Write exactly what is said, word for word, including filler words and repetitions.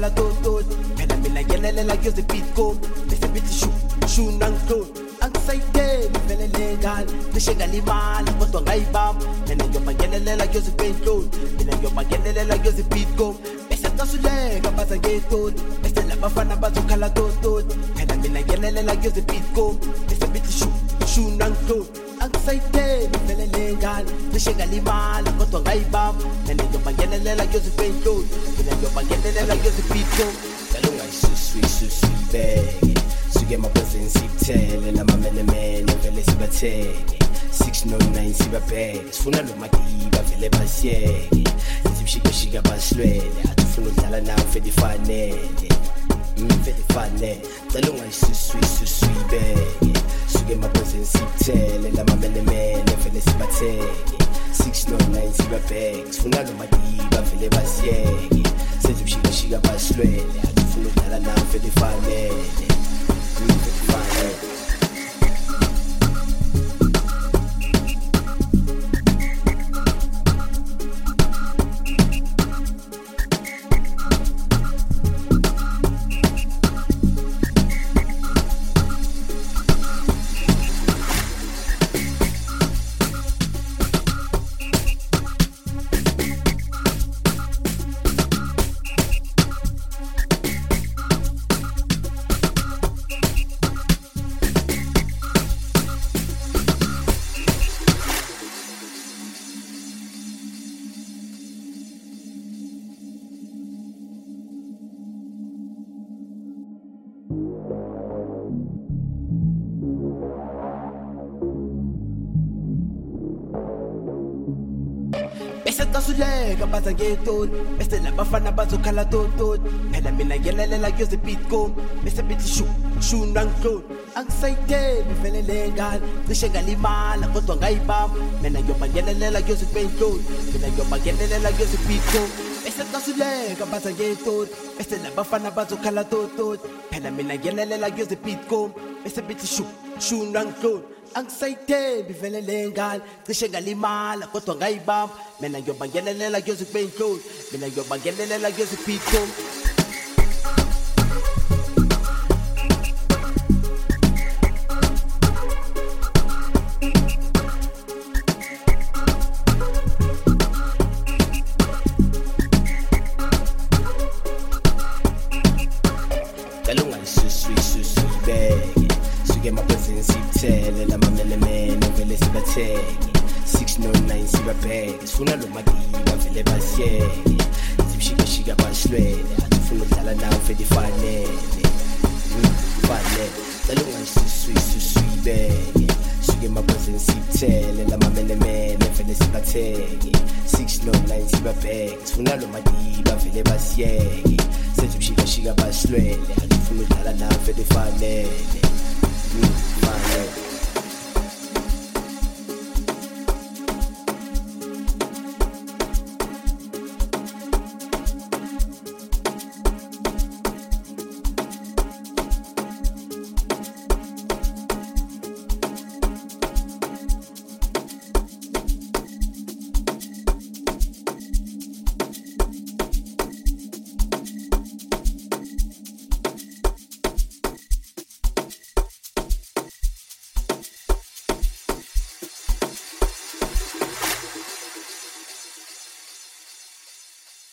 bazokhala totot phela mina ngenelela kuyozipitko bese bithi shu shu nanglo angisayitheni vele lengane cishe ngalimala kodwa ngayibamba mina ngiyoba ngenelela kuyozipentlo mina ngiyoba ngenelela kuyozipitko bese casuleka baza ngetoti bese labafana bazokhala totot phela mina ngenelela kuyozipitko bese bithi shu shu nanglo angisayitheni vele lengane cishe ngalimala kodwa ngayibamba mina ngiyoba ngenelela kuyozipentlo mina ngiyoba ngenelela kuyozipitko Tell ungayisusu isusu ibeke suke emabhazeni sikuthele lamamenemene vele sibathenge six oh nine sibabheke sifuna lo madiba vele basiyeke izibishikashika basilwele athi ufuna udlala nawe vele ifanele vele ifanele Tell ungayisusu isusu ibeke suke emabhazeni sikuthele lamamenemene vele sibathenge six oh nine sibabheke sifuna lo madiba vele basiyeke izibishikashika basilwele athi ufuna udlala nawe vele ifanele casuleka baza ngetoni bese labafana bazokhala totot phela mina ngenelela kuyozipitko bese bithi shu shu nanglo angisayitheni vele lengane cishe ngalimala kodwa ngayibamba mina ngiyoba ngenelela kuyozipentlo mina ngiyoba ngenelela kuyozipitko bese casuleka baza ngetoni bese labafana bazokhala totot phela mina ngenelela kuyozipitko bese bithi shu shu nanglo angisayithembi vele lengane cishe ngalimala kodwa ngayibamba mina ngiyoba ngenelela kuyozipentlo mina ngiyoba ngenelela kuyozipitko Tell ungayisusu isusu ibeke suke emabhazeni sikuthele lamamenemene vele sibathenge six oh nine sibabheke sifuna lo madiba vele basiyeke izibishikashika basilwele athi ufuna udlala nawe vele ifanele fanele Tell ungayisusu isusu ibeke suke emabhazeni sikuthele lamamenemene vele sibathenge six oh nine sibabheke sifuna lo madiba vele basiyeke izibishikashika basilwele athi ufuna udlala nawe vele ifanele Fine.